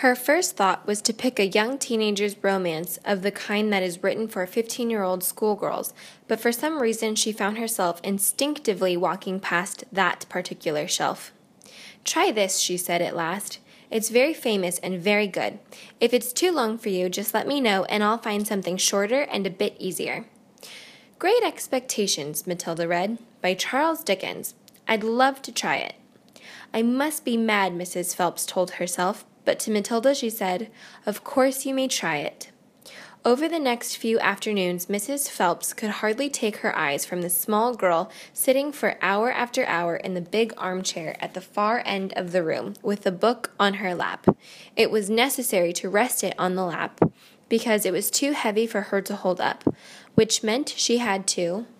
Her first thought was to pick a young teenager's romance of the kind that is written for 15-year-old schoolgirls, but for some reason she found herself instinctively walking past that particular shelf. "Try this," she said at last. "It's very famous and very good. If it's too long for you, just let me know and I'll find something shorter and a bit easier." Great Expectations, Matilda read, by Charles Dickens. I'd love to try it. I must be mad, Mrs. Phelps told herself, but to Matilda she said, "Of course you may try it." Over the next few afternoons, Mrs. Phelps could hardly take her eyes from the small girl sitting for hour after hour in the big armchair at the far end of the room with the book on her lap. It was necessary to rest it on the lap because it was too heavy for her to hold up, which meant she had to